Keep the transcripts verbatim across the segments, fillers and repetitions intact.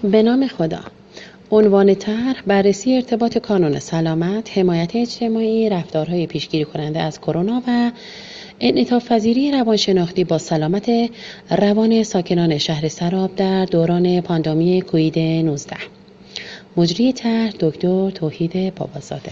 به نام خدا. عنوان طرح بررسی ارتباط کانون سلامت، حمایت اجتماعی، رفتارهای پیشگیری کننده از کرونا و انعطاف پذیری روانشناختی با سلامت روان ساکنان شهر سراب در دوران پاندمی کووید نوزده. مجری طرح دکتر توحید بابازاده.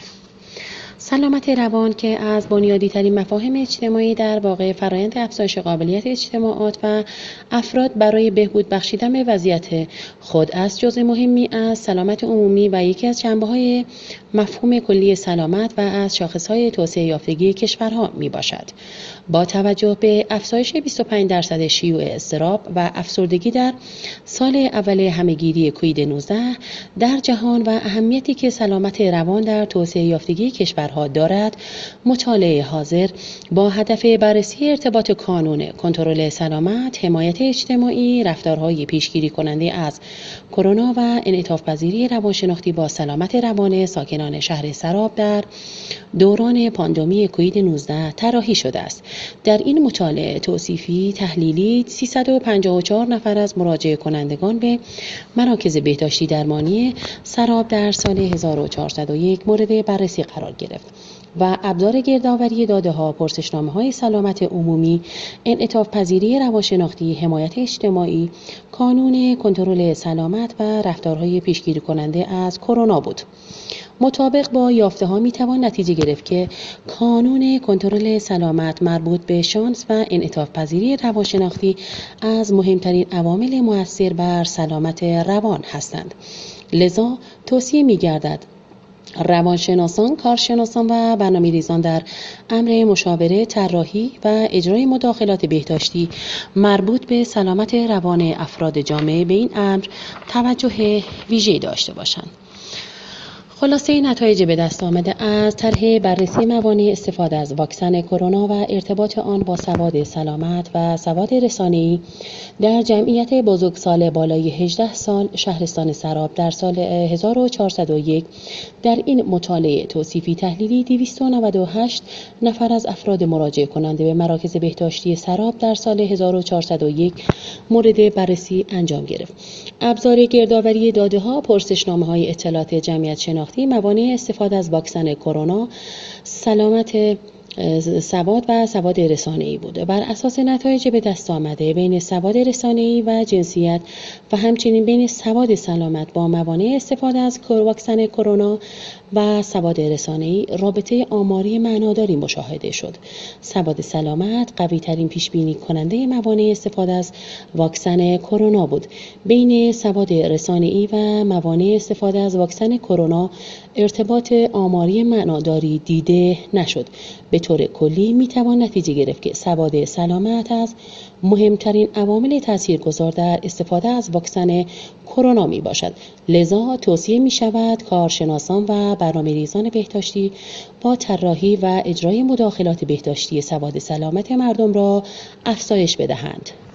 سلامت روان که از بنیادی ترین مفاهیم اجتماعی در واقع فرآیند افزایش قابلیت اجتماعات و افراد برای بهبود بخشیدن به وضعیت خود است، جزء مهمی از سلامت عمومی و یکی از جنبه‌های مفهوم کلی سلامت و از شاخص‌های توسعه یافتگی کشورها میباشد. با توجه به افزایش بیست و پنج درصد شیوع اضطراب و افسردگی در سال اول همه‌گیری کووید نوزده در جهان و اهمیتی که سلامت روان در توسعه یافتگی کشورها دارد، مطالعه حاضر با هدف بررسی ارتباط کانون کنترل سلامت، حمایت اجتماعی، رفتارهای پیشگیری کننده از کرونا و انعطاف پذیری روانشناختی با سلامت روان ساکنان شهر سراب در دوران پاندمی کووید نوزده طراحی شده است. در این مطالعه توصیفی تحلیلی سیصد و پنجاه و چهار نفر از مراجعه کنندگان به مراکز بهداشتی درمانی سراب در سال هزار و چهارصد و یک مورد بررسی قرار گرفت و ابزار گردآوری داده‌ها، پرسشنامه‌های سلامت عمومی، انعطاف پذیری روانشناختی، حمایت اجتماعی، کانون کنترل سلامت و رفتارهای پیشگیری کننده از کرونا بود. مطابق با یافته‌ها می‌توان نتیجه گرفت که کانون کنترل سلامت مربوط به شانس و انعطاف پذیری روانشناختی از مهمترین عوامل مؤثر بر سلامت روان هستند. لذا توصیه می‌گردد روانشناسان، کارشناسان و برنامه‌ریزان در امر مشاوره، طراحی و اجرای مداخلات بهداشتی مربوط به سلامت روان افراد جامعه به این امر توجه ویژه‌ای داشته باشند. خلاصه نتایج به دست آمده از طرح بررسی موانع استفاده از واکسن کرونا و ارتباط آن با سواد سلامت و سواد رسانه‌ای در جمعیت بزرگسال بالای هجده سال شهرستان سراب در سال هزار و چهارصد و یک. در این مطالعه توصیفی تحلیلی دویست و نود و هشت نفر از افراد مراجعه کننده به مراکز بهداشتی سراب در سال هزار و چهارصد و یک مورد بررسی انجام گرفت. ابزار گردآوری داده‌ها، پرسشنامه‌های اطلاعات جمعیت شناختی، موانع استفاده از واکسن کرونا، سلامت سواد و سواد رسانه‌ای بود. بر اساس نتایج به دست آمده بین سواد رسانه‌ای و جنسیت و همچنین بین سواد سلامت با موانع استفاده از واکسن کرونا و سواد رسانه‌ای رابطه آماری معناداری مشاهده شد. سواد سلامت قوی ترین پیش بینی کننده موانع استفاده از واکسن کرونا بود. بین سواد رسانه‌ای و موانع استفاده از واکسن کرونا ارتباط آماری معناداری دیده نشد. به طور کلی می توان نتیجه گرفت که سواد سلامت از مهمترین عوامل تاثیرگذار در استفاده از واکسن کرونا می باشد. لذا توصیه می شود کارشناسان و برنامه‌ریزان بهداشتی با طراحی و اجرای مداخلات بهداشتی سواد سلامت مردم را افزایش بدهند.